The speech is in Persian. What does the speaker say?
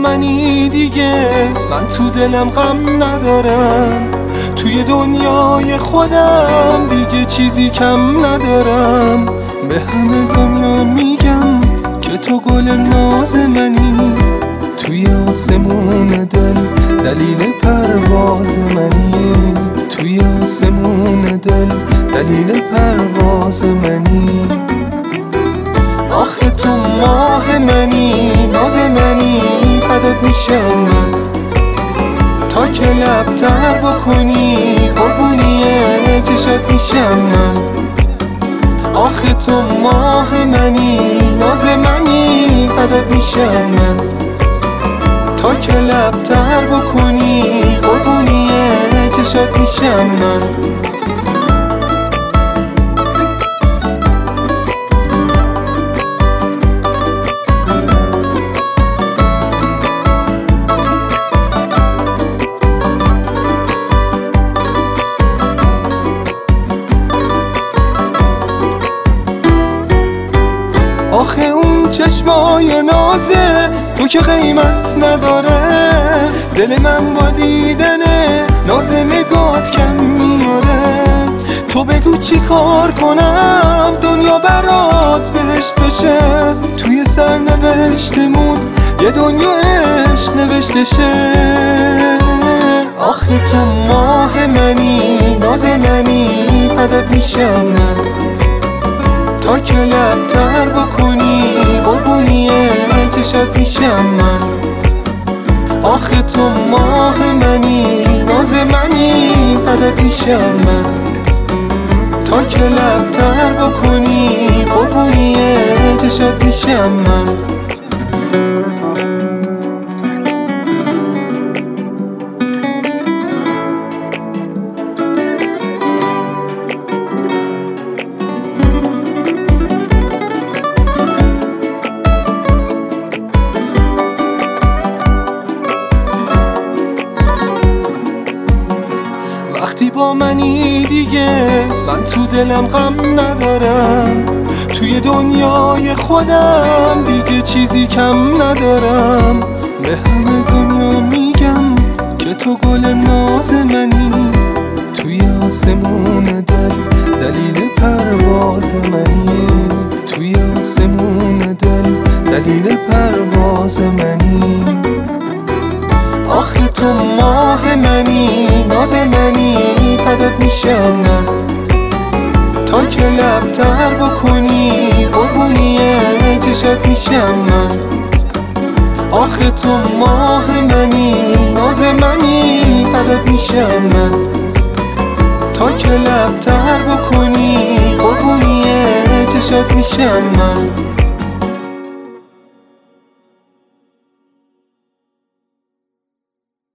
منی دیگه، من تو دلم غم ندارم، توی دنیای خودم دیگه چیزی کم ندارم. به همه دنیا میگم که تو گل ناز منی، توی آسمون دل دلیل پرواز منی، توی آسمون دل دلیل پرواز منی. آخه تو ماه منی، ناز منی، فدات میشم من تا که لب تر بکنی، قربونی چشات میشم من. آخه تو ماه منی، ناز منی، فدات میشم من تا که لب تر بکنی، قربونی چشات میشم من. آخه اون چشمای نازه تو که قیمت نداره، دل من با دیدنه ناز نگات کم میاره. تو بگو چی کار کنم دنیا برات بهشت بشه، توی سرنوشتمون یه دنیا عشق نوشته شه. آخه تو ماه منی، ناز منی، فدات میشم من تا که لب تر بکنی، قربونی چشات میشم من. آخه تو ماه منی، ناز منی، فدات میشم من تا که لب تر بکنی، قربونی چشات میشم من. وقتی با منی دیگه، من تو دلم غم ندارم، توی دنیای خودم دیگه چیزی کم ندارم. به همه دنیا میگم که تو گل ناز منی، توی آسمون دل دلیل پرواز منی، توی آسمون دل دلیل پرواز منی. آخه تو ماه منی، ناز منی، فدات میشم من تا که لب تر بکنی، قربونی چشات میشم من. آخه تو ماه منی، ناز منی، فدات میشم من تا که لب تر بکنی، قربونی چشات میشم من.